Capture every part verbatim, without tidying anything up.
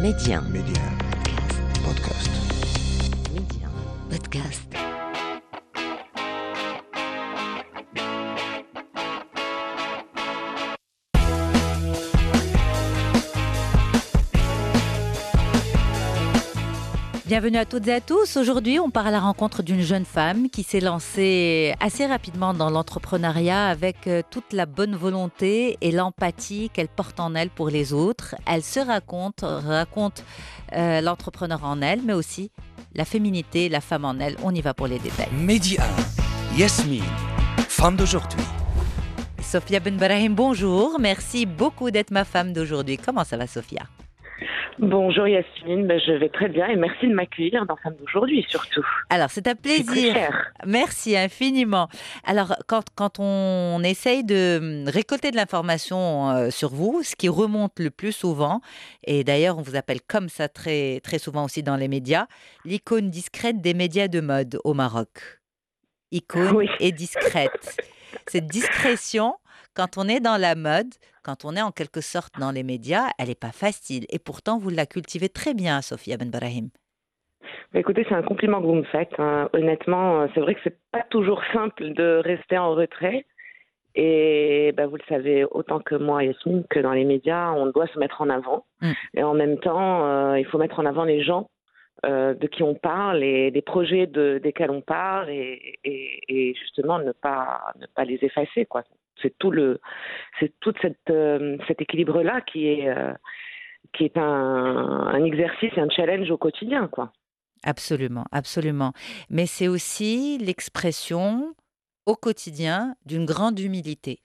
Média. Média. Podcast. Média. Podcast. Bienvenue à toutes et à tous. Aujourd'hui, on part à la rencontre d'une jeune femme qui s'est lancée assez rapidement dans l'entrepreneuriat avec toute la bonne volonté et l'empathie qu'elle porte en elle pour les autres. Elle se raconte, raconte euh, l'entrepreneur en elle, mais aussi la féminité, la femme en elle. On y va pour les détails. Média. Yasmine, femme d'aujourd'hui. Sophia Benbrahim, bonjour. Merci beaucoup d'être ma femme d'aujourd'hui. Comment ça va, Sophia ? Bonjour Yasmine, ben, je vais très bien et merci de m'accueillir dans Femme d'aujourd'hui surtout. Alors c'est un plaisir. Merci infiniment. Alors quand, quand on essaye de récolter de l'information euh, sur vous, ce qui remonte le plus souvent, et d'ailleurs on vous appelle comme ça très, très souvent aussi dans les médias, l'icône discrète des médias de mode au Maroc. Icône oui. Et discrète. Cette discrétion, quand on est dans la mode, quand on est en quelque sorte dans les médias, elle n'est pas facile. Et pourtant, vous la cultivez très bien, Sophia Benbrahim. Écoutez, c'est un compliment que vous me faites. Hein. Honnêtement, c'est vrai que c'est pas toujours simple de rester en retrait. Et ben, vous le savez autant que moi, Yasmine, que dans les médias, on doit se mettre en avant. Mm. Et en même temps, euh, il faut mettre en avant les gens euh, de qui on parle et des projets de, desquels on parle et, et, et justement ne pas, ne pas les effacer, quoi. C'est tout le, c'est tout cette, euh, cet équilibre-là qui est, euh, qui est un, un exercice et un challenge au quotidien, quoi. Absolument, absolument. Mais c'est aussi l'expression au quotidien d'une grande humilité.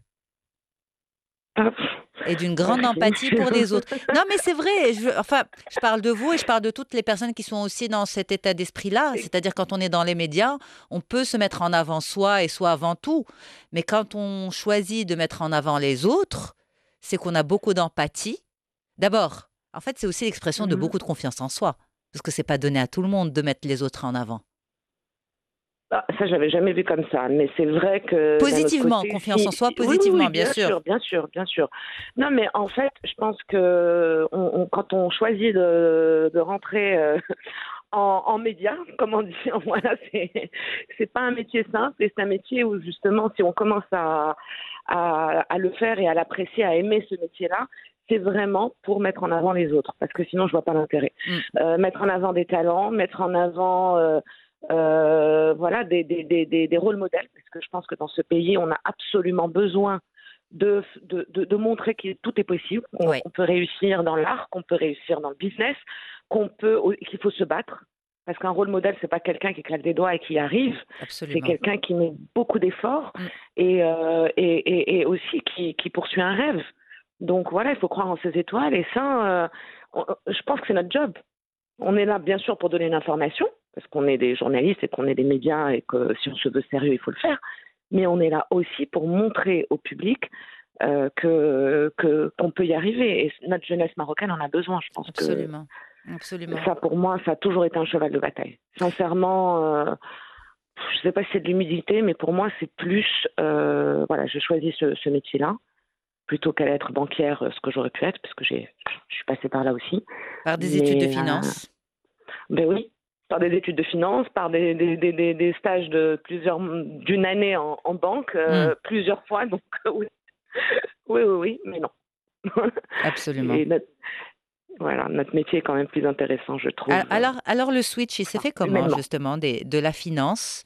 Ah. Et d'une grande Merci. Empathie pour les autres. Non, mais c'est vrai. Je, enfin, je parle de vous et je parle de toutes les personnes qui sont aussi dans cet état d'esprit-là. C'est-à-dire quand on est dans les médias, on peut se mettre en avant soi et soi avant tout. Mais quand on choisit de mettre en avant les autres, c'est qu'on a beaucoup d'empathie. D'abord, en fait, c'est aussi l'expression mm-hmm. de beaucoup de confiance en soi. Parce que c'est pas donné à tout le monde de mettre les autres en avant. Ah, ça, j'avais jamais vu comme ça, mais c'est vrai que... Positivement, côté, confiance si... en soi, positivement, oui, oui, bien, bien sûr. sûr. Bien sûr, bien sûr. Non, mais en fait, je pense que on, on, quand on choisit de, de rentrer euh, en, en médias, comme on dit, voilà, c'est, c'est pas un métier simple, et c'est un métier où, justement, si on commence à, à, à le faire et à l'apprécier, à aimer ce métier-là, c'est vraiment pour mettre en avant les autres, parce que sinon, je vois pas l'intérêt. Mm. Euh, mettre en avant des talents, mettre en avant... Euh, Euh, voilà, des, des, des, des rôles modèles, parce que je pense que dans ce pays, on a absolument besoin de, de, de, de montrer que tout est possible, qu'on, oui. qu'on peut réussir dans l'art, qu'on peut réussir dans le business, qu'on peut, qu'il faut se battre, parce qu'un rôle modèle, c'est pas quelqu'un qui claque des doigts et qui y arrive, absolument. C'est quelqu'un qui met beaucoup d'efforts mm. et, euh, et, et, et aussi qui, qui poursuit un rêve. Donc voilà, il faut croire en ses étoiles, et ça, euh, on, je pense que c'est notre job. On est là, bien sûr, pour donner une information, parce qu'on est des journalistes et qu'on est des médias et que si on se veut sérieux, il faut le faire. Mais on est là aussi pour montrer au public euh, que, que, qu'on peut y arriver. Et notre jeunesse marocaine en a besoin, je pense. Absolument. Que Absolument. Ça, pour moi, ça a toujours été un cheval de bataille. Sincèrement, euh, je ne sais pas si c'est de l'humilité, mais pour moi, c'est plus... Euh, voilà, j'ai choisi ce, ce métier-là, plutôt qu'à être banquière, ce que j'aurais pu être, parce que j'ai, je suis passée par là aussi. Par des mais, études de finance euh, Ben oui. Par des études de finance, par des, des, des, des stages de plusieurs, d'une année en, en banque, euh, mm. plusieurs fois. Donc oui. oui, oui, oui, mais non. Absolument. Et notre, voilà, notre métier est quand même plus intéressant, je trouve. Alors, alors le switch, il s'est fait comment, humainement. Justement, des, de la finance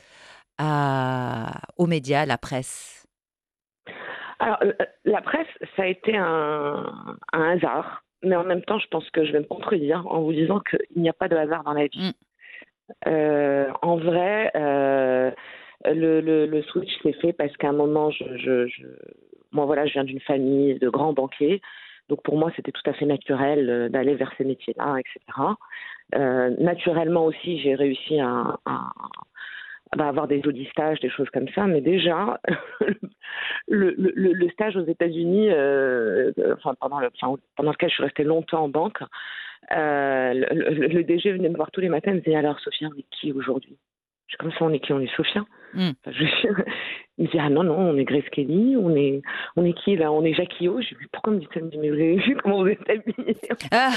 à, aux médias, à la presse? Alors, la presse, ça a été un, un hasard. Mais en même temps, je pense que je vais me contredire en vous disant qu'il n'y a pas de hasard dans la vie. Mm. Euh, en vrai, euh, le, le, le switch s'est fait parce qu'à un moment, je, je, je, moi voilà, je viens d'une famille de grands banquiers, donc pour moi c'était tout à fait naturel d'aller vers ces métiers-là, et cetera. Euh, naturellement aussi, j'ai réussi à, à, à avoir des jolis stages, des choses comme ça, mais déjà le, le, le stage aux États-Unis, euh, enfin pendant, le, enfin, pendant lequel je suis restée longtemps en banque. Euh, le, le, le D G venait me voir tous les matins et me disait alors Sophia, on est qui aujourd'hui? Je suis comme ça, on est qui? On est Sofia. Mm. Enfin, je... Il me dit, ah non, non, on est Grace Kelly, on est, on est qui là? On est Jackie O. Je lui dis, pourquoi me dites ça? Il me dit, mais vous avez vu comment vous êtes habillés? Ah.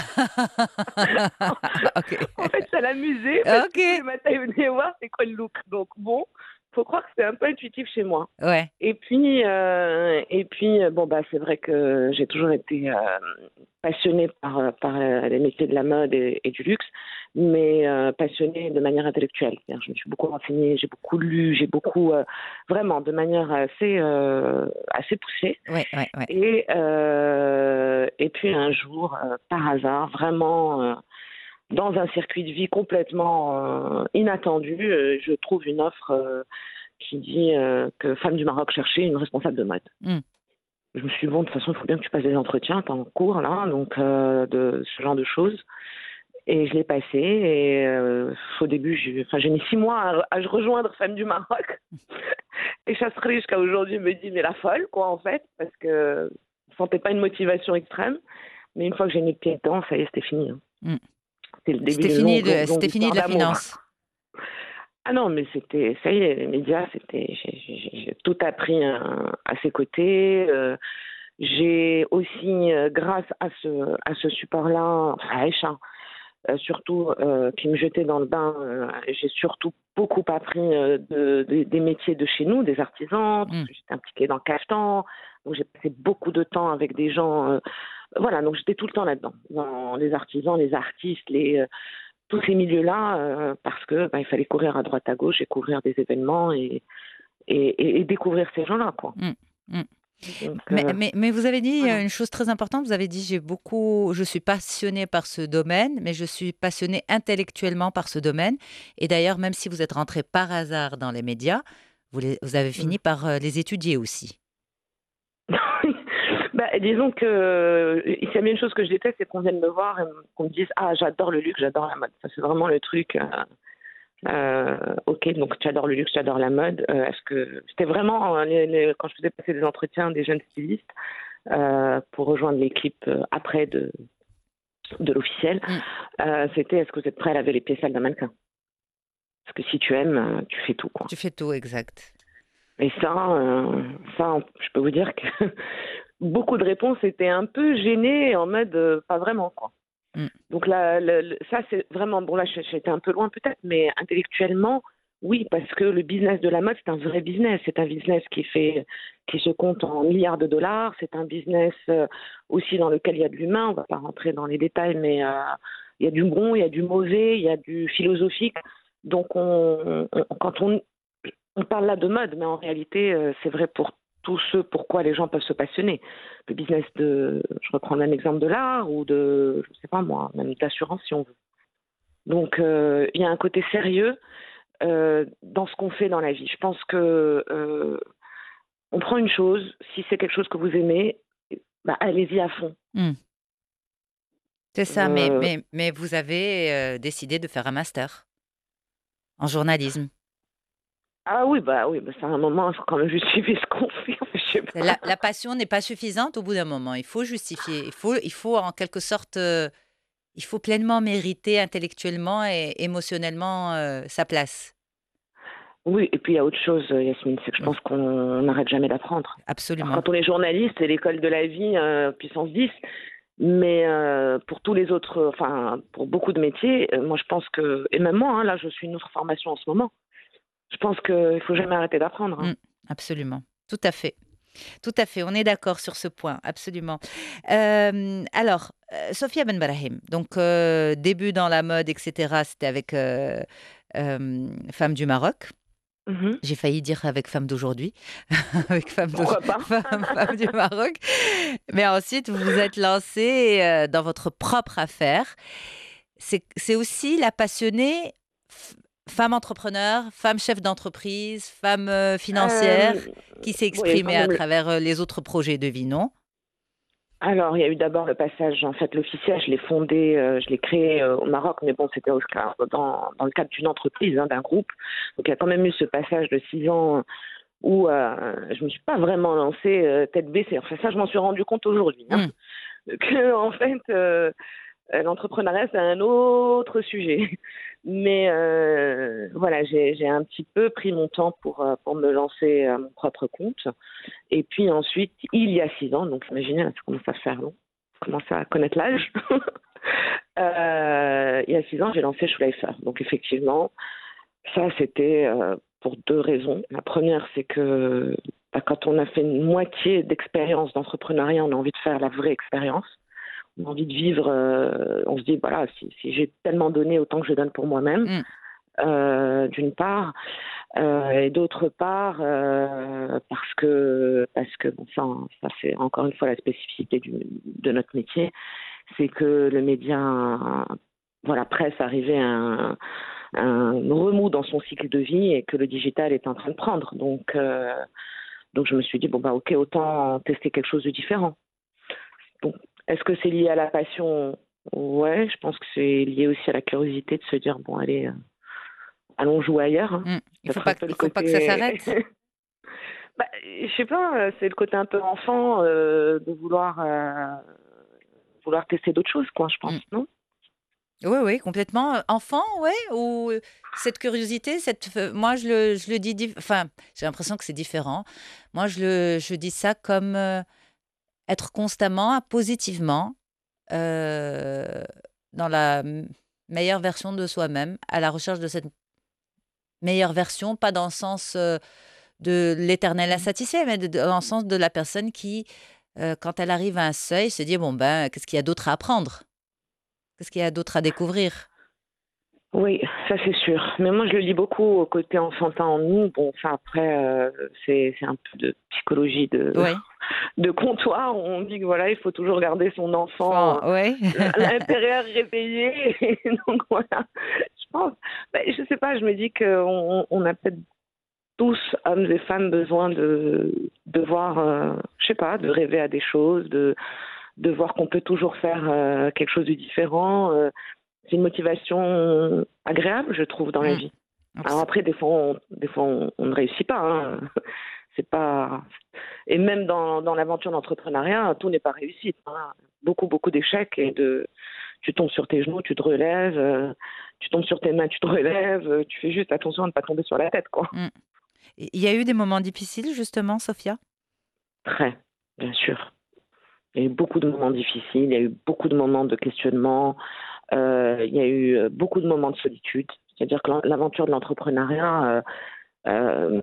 en, Ok. en fait, ça l'amusait parce Ok. que tous les matins, il venait voir c'est quoi le look. Donc bon, faut croire que c'est un peu intuitif chez moi. Ouais. Et puis, euh, et puis, bon bah, c'est vrai que j'ai toujours été euh, passionnée par par euh, les métiers de la mode et, et du luxe, mais euh, passionnée de manière intellectuelle. C'est-à-dire, je me suis beaucoup renseignée, j'ai beaucoup lu, j'ai beaucoup euh, vraiment de manière assez euh, assez poussée. Ouais, ouais, ouais. Et euh, et puis un jour, euh, par hasard, vraiment. Euh, dans un circuit de vie complètement euh, inattendu, euh, je trouve une offre euh, qui dit euh, que Femmes du Maroc cherchait une responsable de mode. Mm. Je me suis dit, bon, de toute façon, il faut bien que tu passes des entretiens, t'es en cours, là, donc euh, de ce genre de choses. Et je l'ai passé, et euh, au début, j'ai, enfin, j'ai mis six mois à, à rejoindre Femmes du Maroc. Et Chasserie, jusqu'à aujourd'hui, me dit, mais la folle, quoi, en fait, parce que je ne sentais pas une motivation extrême. Mais une fois que j'ai mis le pied dedans, ça y est, c'était fini. Hein. Mm. C'était le début C'était d'une fini, longue, de, longue, longue c'était fini de la histoire d'amour. finance. Ah non, mais c'était, ça y est, les médias, c'était, j'ai, j'ai, j'ai tout appris à, à ses côtés. Euh, j'ai aussi, euh, grâce à ce, à ce support-là, enfin, à Aïcha, euh, surtout, euh, qui me jetait dans le bain, euh, j'ai surtout beaucoup appris euh, de, de, des métiers de chez nous, des artisans. Mm. J'étais impliquée dans Caftan, donc j'ai passé beaucoup de temps avec des gens. Euh, voilà, donc j'étais tout le temps là-dedans, dans les artisans, les artistes, les euh, tous ces milieux-là, euh, parce que bah, il fallait courir à droite à gauche et couvrir des événements et, et, et, et découvrir ces gens-là, quoi. Mm. Mm. Donc, Mais, euh, mais, mais vous avez dit voilà. une chose très importante. Vous avez dit j'ai beaucoup, je suis passionnée par ce domaine, mais je suis passionnée intellectuellement par ce domaine. Et d'ailleurs, même si vous êtes rentrée par hasard dans les médias, vous, les, vous avez fini par euh, les étudier aussi. Bah, disons que il y a bien une chose que je déteste, c'est qu'on vienne me voir et qu'on me dise ah j'adore le luxe, j'adore la mode. Ça c'est vraiment le truc. Euh, euh, ok, donc tu adores le luxe, tu adores la mode. Euh, est-ce que c'était vraiment euh, les, les, quand je faisais passer des entretiens des jeunes stylistes euh, pour rejoindre l'équipe euh, après de de l'officiel, Mm. euh, c'était est-ce que vous êtes prêt à laver les pieds sales d'un mannequin? Parce que si tu aimes, euh, tu fais tout, quoi. Tu fais tout, exact. Et ça, euh, ça, je peux vous dire que beaucoup de réponses étaient un peu gênées en mode euh, pas vraiment, quoi. Mm. Donc là, le, le, ça c'est vraiment bon. Là, j'étais un peu loin peut-être, mais intellectuellement, oui, parce que le business de la mode, c'est un vrai business. C'est un business qui fait, qui se compte en milliards de dollars. C'est un business euh, aussi dans lequel il y a de l'humain. On va pas rentrer dans les détails, mais euh, il y a du bon, il y a du mauvais, il y a du philosophique. Donc, on, on, quand on on parle là de mode, mais en réalité, euh, c'est vrai pour tous ceux pourquoi les gens peuvent se passionner. Le business de, je reprends un exemple de l'art ou de, je sais pas moi, même d'assurance si on veut. Donc, euh, il y a un côté sérieux euh, dans ce qu'on fait dans la vie. Je pense que euh, on prend une chose, si c'est quelque chose que vous aimez, bah, allez-y à fond. Mm. C'est ça, mais, Euh, mais, mais vous avez euh, décidé de faire un master en journalisme. ah oui, bah oui, bah, c'est un moment, il faut quand même justifier ce qu'on fait. Je sais pas. La, la passion n'est pas suffisante au bout d'un moment. Il faut justifier. Il faut, il faut en quelque sorte, euh, il faut pleinement mériter intellectuellement et émotionnellement euh, sa place. Oui, et puis il y a autre chose, Yasmine, c'est que je Oui, pense qu'on n'arrête jamais d'apprendre. Alors, absolument. quand on est journaliste, c'est l'école de la vie, euh, puissance dix. Mais euh, pour tous les autres, enfin, pour beaucoup de métiers, euh, moi je pense que, et même moi, hein, là je suis une autre formation en ce moment, je pense qu'il ne faut jamais arrêter d'apprendre. Hein. Mm, absolument. Tout à fait. Tout à fait. On est d'accord sur ce point. Absolument. Euh, alors, euh, Sophia Ben Brahim, donc euh, début dans la mode, et cetera, c'était avec euh, euh, Femmes du Maroc. Mhm. J'ai failli dire avec Femmes d'aujourd'hui, avec Femmes, Pourquoi pas? Femmes, Femmes du Maroc. Mais ensuite, vous vous êtes lancée euh, dans votre propre affaire. C'est, c'est aussi la passionnée, f- femme entrepreneur, femme chef d'entreprise, femme euh, financière, Euh, qui s'est bon, il y a eu quand exprimée à même. travers euh, les autres projets de vie, non? Alors, il y a eu d'abord le passage, en fait, l'officiel, je l'ai fondé, euh, je l'ai créé euh, au Maroc, mais bon, c'était au- dans, dans le cadre d'une entreprise, hein, d'un groupe. Donc, il y a quand même eu ce passage de six ans où euh, je ne me suis pas vraiment lancée euh, tête baissée. Enfin, ça, je m'en suis rendu compte aujourd'hui. Hein. Mm. Que, en fait, euh, Euh, L'entrepreneuriat, c'est un autre sujet. Mais euh, voilà, j'ai j'ai un petit peu pris mon temps pour, euh, pour me lancer à mon propre compte. Et puis ensuite, il y a six ans, donc imaginez, là, ça commence à faire long, je commence à connaître l'âge. Euh, il y a six ans, j'ai lancé Schleifer. Donc effectivement, ça, c'était euh, pour deux raisons. La première, c'est que bah, quand on a fait une moitié d'expérience d'entrepreneuriat, on a envie de faire la vraie expérience. On a envie de vivre, euh, on se dit, voilà, si, si j'ai tellement donné, autant que je donne pour moi-même, Mm. euh, d'une part. Euh, et d'autre part, euh, parce que, parce que bon, ça, ça c'est encore une fois la spécificité du, de notre métier, c'est que le média, voilà, presse arrivait à un, un remous dans son cycle de vie et que le digital est en train de prendre. Donc, euh, donc je me suis dit, bon, bah, ok, autant tester quelque chose de différent. Donc, est-ce que c'est lié à la passion? Ouais, je pense que c'est lié aussi à la curiosité de se dire, bon, allez, euh, allons jouer ailleurs. Hein. Mm. Il faut Peut-être un pas, peu le il faut pas que ça côté. s'arrête. Bah, je sais pas, euh, c'est le côté un peu enfant euh, de vouloir, euh, vouloir tester d'autres choses, quoi, je pense, Mm. non? Oui, oui, complètement. Euh, Enfant, ouais, ou euh, cette curiosité, cette, euh, moi je le, je le dis, dif- enfin, j'ai l'impression que c'est différent. Moi, je le, je dis ça comme euh, être constamment, positivement, euh, dans la m- meilleure version de soi-même, à la recherche de cette meilleure version, pas dans le sens euh, de l'éternel Mm. insatisfait, mais de- de- dans le sens de la personne qui, euh, quand elle arrive à un seuil, se dit, bon ben, qu'est-ce qu'il y a d'autre à apprendre? Qu'est-ce qu'il y a d'autre à découvrir? Oui, ça c'est sûr. Mais moi je le lis beaucoup au côté enfantin en nous. Bon, enfin après, euh, c'est c'est un peu de psychologie de, Oui. de comptoir. On dit que voilà, il faut toujours garder son enfant Enfin, euh, ouais. à l'intérieur réveillé. Et donc voilà, je pense, ben, je sais pas, je me dis qu'on on a peut-être tous, hommes et femmes, besoin de, de voir, euh, je sais pas, de rêver à des choses, de, de voir qu'on peut toujours faire euh, quelque chose de différent. euh. C'est une motivation agréable, je trouve, dans la Mm. vie. Alors Abs- après, des fois, on, des fois, on, on ne réussit pas. Hein. C'est pas. Et même dans, dans l'aventure d'entrepreneuriat, tout n'est pas réussi. Hein. Beaucoup, beaucoup d'échecs et de. Tu tombes sur tes genoux, tu te relèves. euh, tu tombes sur tes mains, tu te relèves. euh, Tu fais juste attention à ne pas tomber sur la tête, quoi. mm. Il y a eu des moments difficiles, justement, Sophia? Très, bien sûr. Il y a eu beaucoup de moments difficiles. Il y a eu beaucoup de moments de questionnement. euh, il y a eu euh, beaucoup de moments de solitude. C'est-à-dire que l'en- l'aventure de l'entrepreneuriat. euh, Euh,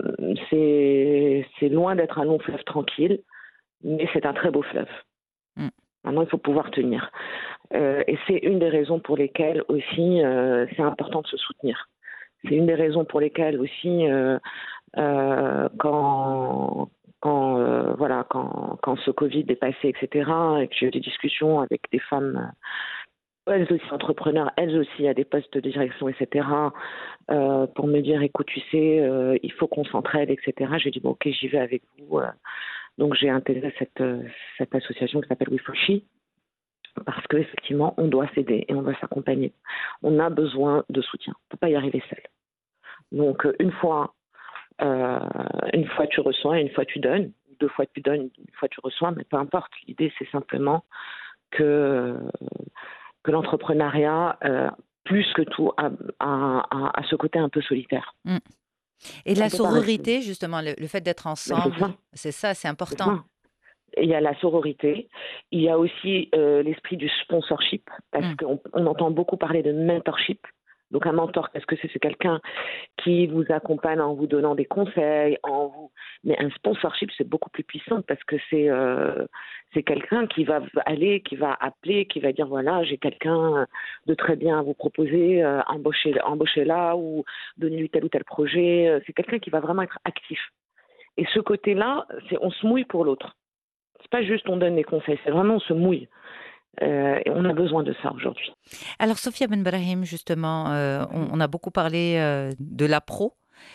c'est c'est loin d'être un long fleuve tranquille, mais c'est un très beau fleuve. Mm. Maintenant, il faut pouvoir tenir. Euh, et c'est une des raisons pour lesquelles aussi euh, c'est important de se soutenir. C'est une des raisons pour lesquelles aussi euh, euh, quand quand euh, voilà quand quand ce Covid est passé, et cetera, et que j'ai eu des discussions avec des femmes, euh, elles aussi entrepreneurs, elles aussi à des postes de direction, et cetera, euh, pour me dire, écoute, tu sais, euh, il faut qu'on s'entraide, et cetera. J'ai dit, bon, ok, j'y vais avec vous. euh. Donc, j'ai intégré cette, euh, cette association qui s'appelle WeFoshi, parce qu'effectivement, on doit s'aider et on doit s'accompagner. On a besoin de soutien. On ne peut pas y arriver seul. Donc, euh, une fois, euh, une fois tu reçois, une fois tu donnes, deux fois tu donnes, une fois tu reçois, mais peu importe. L'idée, c'est simplement que, que l'entrepreneuriat, euh, plus que tout, a, a- a- a ce côté un peu solitaire. Mm. Et On la ne peut pas rester. sororité, justement, le, le fait d'être Mais c'est ensemble, ça, c'est ça, c'est c'est important. ça. Il y a la sororité, il y a aussi euh, l'esprit du sponsorship, parce Mm. qu'on on entend beaucoup parler de mentorship. Donc un mentor, qu'est-ce que c'est? C'est quelqu'un qui vous accompagne en vous donnant des conseils, en vous. Mais un sponsorship, c'est beaucoup plus puissant parce que c'est euh, c'est quelqu'un qui va aller, qui va appeler, qui va dire voilà, j'ai quelqu'un de très bien à vous proposer, euh, embauchez, embauchez là ou donnez-lui tel ou tel projet. Euh, C'est quelqu'un qui va vraiment être actif. Et ce côté-là, c'est on se mouille pour l'autre. C'est pas juste on donne des conseils, c'est vraiment on se mouille. Euh, et on a besoin de ça aujourd'hui. Alors, Sophia Ben Brahim, justement, euh, on, on a beaucoup parlé euh, de la pro.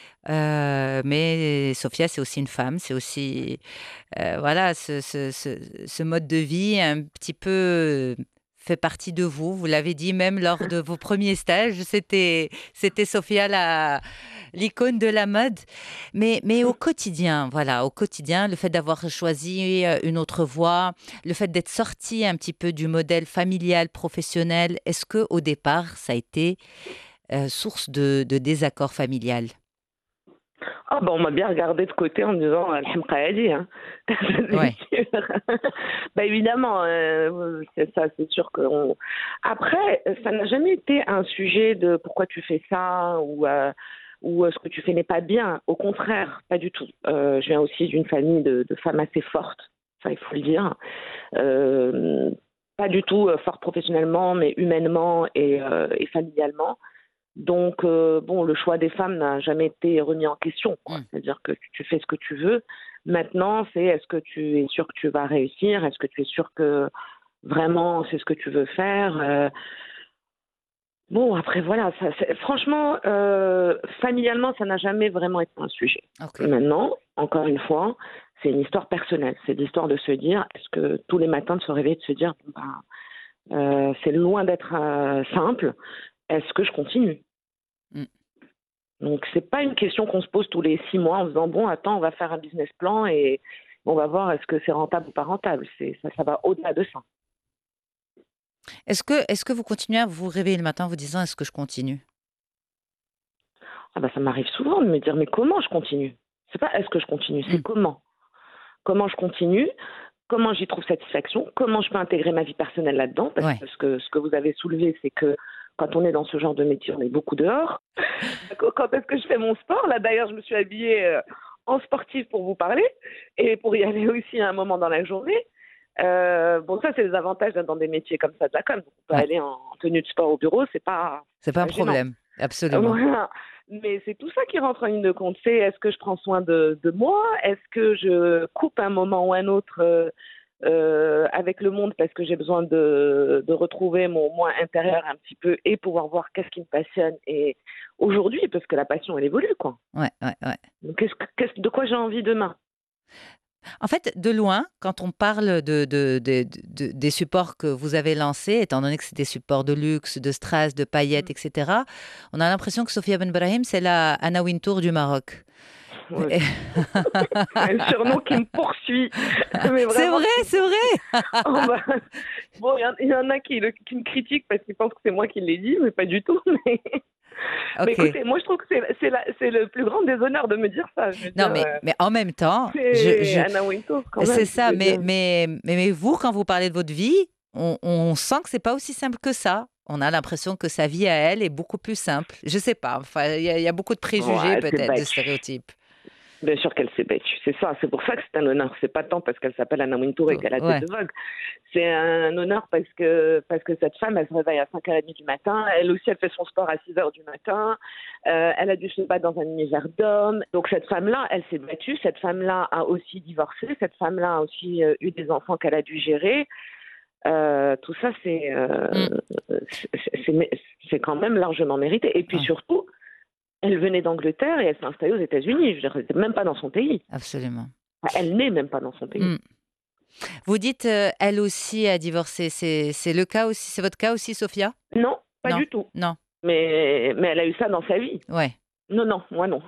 Euh, mais Sophia, c'est aussi une femme, c'est aussi euh, voilà ce, ce, ce, ce mode de vie un petit peu fait partie de vous. Vous l'avez dit même lors de vos premiers stages, c'était, c'était Sophia, la, l'icône de la mode. Mais, mais au quotidien, voilà, au quotidien, le fait d'avoir choisi euh, une autre voie, le fait d'être sorti un petit peu du modèle familial, professionnel, est-ce que au départ, ça a été euh, source de, de désaccord familial? Ah ben on m'a bien regardé de côté en me disant Alhamqa Hadi, hein. Ouais, C'est sûr. Bah évidemment, euh, c'est ça, c'est sûr que on... Après, ça n'a jamais été un sujet de pourquoi tu fais ça ou euh, ou euh, ce que tu fais n'est pas bien. Au contraire, pas du tout. Euh, je viens aussi d'une famille de, de femmes assez fortes, ça il faut le dire. Euh, Pas du tout euh, fortes professionnellement, mais humainement et, euh, et familialement. Donc, euh, bon, le choix des femmes n'a jamais été remis en question, quoi. mm, C'est-à-dire que tu fais ce que tu veux. Maintenant, c'est est-ce que tu es sûr que tu vas réussir? Est-ce que tu es sûr que vraiment c'est ce que tu veux faire? Euh, Bon, après, voilà. Ça, c'est- franchement, euh, familialement, ça n'a jamais vraiment été un sujet. ok. Maintenant, encore une fois, c'est une histoire personnelle. C'est l'histoire de se dire, est-ce que tous les matins de se réveiller, de se dire, bon, ben, euh, c'est loin d'être euh, simple. Est-ce que je continue? Mm. Donc, c'est pas une question qu'on se pose tous les six mois en se disant bon, attends, on va faire un business plan et on va voir est-ce que c'est rentable ou pas rentable. C'est, ça, ça va au-delà de ça. Est-ce que, est-ce que vous continuez à vous réveiller le matin en vous disant est-ce que je continue? Ah bah, ça m'arrive souvent de me dire mais comment je continue? C'est pas est-ce que je continue, c'est Mm, comment. Comment je continue? Comment j'y trouve satisfaction? Comment je peux intégrer ma vie personnelle là-dedans? Parce ouais. parce que ce que vous avez soulevé, c'est que quand on est dans ce genre de métier, on est beaucoup dehors. Quand est-ce que je fais mon sport? Là, d'ailleurs, je me suis habillée euh, en sportive pour vous parler et pour y aller aussi à un moment dans la journée. Euh, bon, ça, c'est les avantages d'être dans des métiers comme ça de la com. On peut Ouais. aller en tenue de sport au bureau, c'est pas, C'est c'est pas un pas gênant. problème. Absolument. Voilà. Mais c'est tout ça qui rentre en ligne de compte. C'est est-ce que je prends soin de, de moi? Est-ce que je coupe un moment ou un autre euh, euh, avec le monde parce que j'ai besoin de, de retrouver mon moi intérieur un petit peu et pouvoir voir qu'est-ce qui me passionne et aujourd'hui, parce que la passion, elle évolue, quoi. Ouais, ouais, ouais. Donc, qu'est-ce, que- qu'est-ce, de quoi j'ai envie demain? En fait, de loin, quand on parle de, de- de- de- des supports que vous avez lancés, étant donné que c'est des supports de luxe, de strass, de paillettes, et cetera, on a l'impression que Sophia Ben Brahim, c'est la Anna Wintour du Maroc. Ouais, Et- c'est un surnom qui me poursuit. Mais C'est vraiment, vrai, qui me c'est poursuit. vrai. Oh, bah, bon, il y, en- il y en a qui, le- qui me critiquent parce qu'ils pensent que c'est moi qui l'ai dit, mais pas du tout. Mais, mais Ok. écoutez, moi, je trouve que c'est, c'est, la- c'est le plus grand déshonneur de me dire ça. Je veux Non, dire, mais, euh, mais en même temps, je, c'est je- Anna Wintour quand c'est même. Je ça. veux Mais, dire. mais, mais, mais vous, quand vous parlez de votre vie, on, on sent que c'est pas aussi simple que ça. On a l'impression que sa vie à elle est beaucoup plus simple. Je sais pas. Enfin, il y, a il y a beaucoup de Ouais, préjugés, elle s'est peut-être, de battue. stéréotypes. Bien sûr qu'elle s'est battue, c'est ça. C'est pour ça que c'est un honneur. C'est pas tant parce qu'elle s'appelle Anna Wintour et qu'elle a tête Ouais. de Vogue. C'est un honneur parce que parce que cette femme, elle se réveille à cinq heures trente du matin. Elle aussi, elle fait son sport à six heures du matin. Euh, elle a dû se battre dans un univers d'hommes. Donc cette femme-là, elle s'est battue. Cette femme-là a aussi divorcé. Cette femme-là a aussi euh, eu des enfants qu'elle a dû gérer. Euh, tout ça, c'est, euh, Mm. c'est, c'est, c'est quand même largement mérité. Et puis Ouais, surtout, elle venait d'Angleterre et elle s'est installée aux États-Unis. Je veux dire, elle n'était même pas dans son pays. absolument. Enfin, elle n'est même pas dans son pays. Mm. Vous dites, euh, elle aussi a divorcé. C'est, c'est le cas aussi, c'est votre cas aussi, Sophia? Non, pas Non, du tout. non. Mais, mais elle a eu ça dans sa vie. Ouais. Non, non, moi non.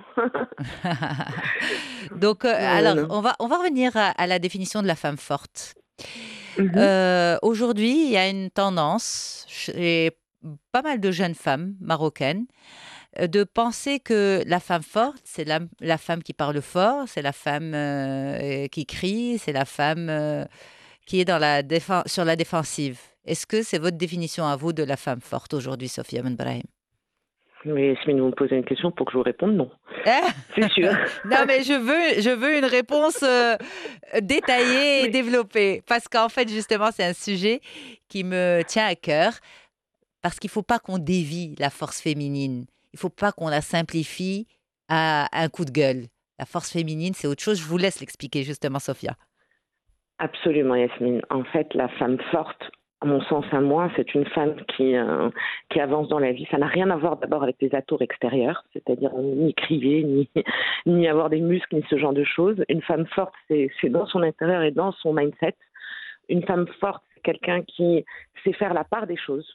Donc, euh, Non, non, alors, non. on va, on va revenir à, à la définition de la femme forte. Mhm. Euh, aujourd'hui, il y a une tendance chez pas mal de jeunes femmes marocaines euh, de penser que la femme forte, c'est la, la femme qui parle fort, c'est la femme euh, qui crie, c'est la femme euh, qui est dans la défen- sur la défensive. Est-ce que c'est votre définition à vous de la femme forte aujourd'hui, Sophia Ben Brahim? Mais Yasmine, vous me posez une question pour que je vous réponde non. C'est sûr. Non, mais je veux, je veux une réponse euh, détaillée et Mais développée. Parce qu'en fait, justement, c'est un sujet qui me tient à cœur. Parce qu'il ne faut pas qu'on dévie la force féminine. Il ne faut pas qu'on la simplifie à un coup de gueule. La force féminine, c'est autre chose. Je vous laisse l'expliquer, justement, Sophia. absolument, Yasmine. En fait, la femme forte, à mon sens à moi, c'est une femme qui, euh, qui avance dans la vie. Ça n'a rien à voir d'abord avec les atours extérieurs, c'est-à-dire ni crier, ni, ni avoir des muscles, ni ce genre de choses. Une femme forte, c'est, c'est dans son intérieur et dans son mindset. Une femme forte, quelqu'un qui sait faire la part des choses,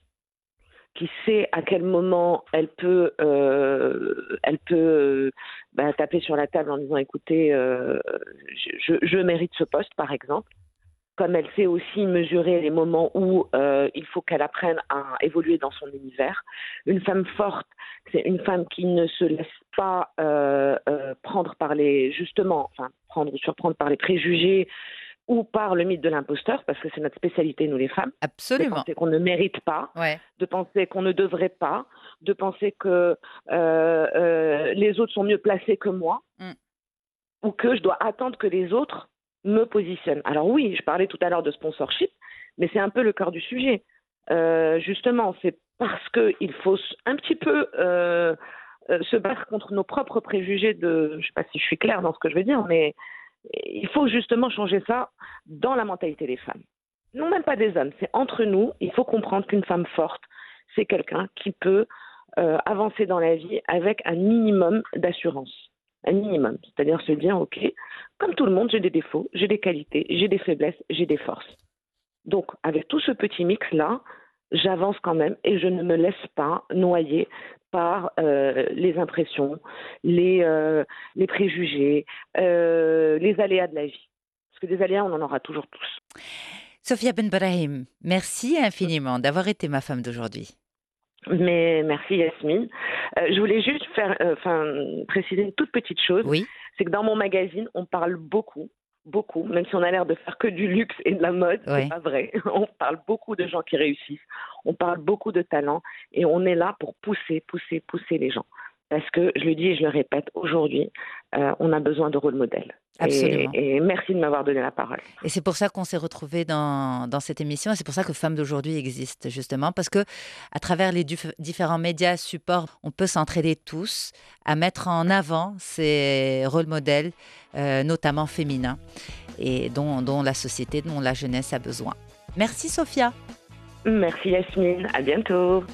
qui sait à quel moment elle peut, euh, elle peut euh, bah, taper sur la table en disant écoutez, euh, je, je mérite ce poste par exemple, comme elle sait aussi mesurer les moments où euh, il faut qu'elle apprenne à évoluer dans son univers. Une femme forte, c'est une femme qui ne se laisse pas euh, euh, prendre par les, justement, enfin prendre ou surprendre par les préjugés ou par le mythe de l'imposteur, parce que c'est notre spécialité, nous les femmes. Absolument. De penser qu'on ne mérite pas, ouais. de penser qu'on ne devrait pas, de penser que euh, euh, les autres sont mieux placés que moi, mm. ou que je dois attendre que les autres me positionnent. Alors oui, je parlais tout à l'heure de sponsorship, mais c'est un peu le cœur du sujet. Euh, justement, c'est parce qu'il faut un petit peu euh, euh, se battre contre nos propres préjugés de... Je ne sais pas si je suis claire dans ce que je veux dire, mais... Il faut justement changer ça dans la mentalité des femmes. Non, même pas des hommes, c'est entre nous. Il faut comprendre qu'une femme forte, c'est quelqu'un qui peut euh, avancer dans la vie avec un minimum d'assurance. Un minimum, c'est-à-dire se dire, ok, comme tout le monde, j'ai des défauts, j'ai des qualités, j'ai des faiblesses, j'ai des forces. Donc, avec tout ce petit mix-là, j'avance quand même et je ne me laisse pas noyer par euh, les impressions, les, euh, les préjugés, euh, les aléas de la vie. Parce que des aléas, on en aura toujours tous. Sophia Benbrahim, merci infiniment d'avoir été ma femme d'aujourd'hui. Mais merci Yasmine. Euh, je voulais juste faire, euh, préciser une toute petite chose. Oui. C'est que dans mon magazine, on parle beaucoup, beaucoup, même si on a l'air de faire que du luxe et de la mode, oui. c'est pas vrai. On parle beaucoup de gens qui réussissent, on parle beaucoup de talents et on est là pour pousser, pousser, pousser les gens. Parce que, je le dis et je le répète, aujourd'hui, euh, on a besoin de rôle modèle. Absolument. Et, et merci de m'avoir donné la parole. Et c'est pour ça qu'on s'est retrouvés dans, dans cette émission. Et c'est pour ça que Femmes d'aujourd'hui existe, justement. Parce que à travers les dif- différents médias, supports, on peut s'entraider tous à mettre en avant ces rôles modèles, euh, notamment féminins, et dont, dont la société, dont la jeunesse a besoin. Merci Sophia. Merci Yasmine. À bientôt.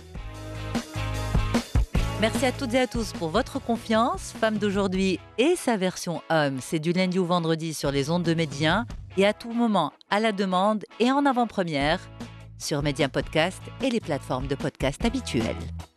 Merci à toutes et à tous pour votre confiance. Femme d'aujourd'hui et sa version homme, c'est du lundi au vendredi sur les ondes de Média et à tout moment à la demande et en avant-première sur Média Podcast et les plateformes de podcast habituelles.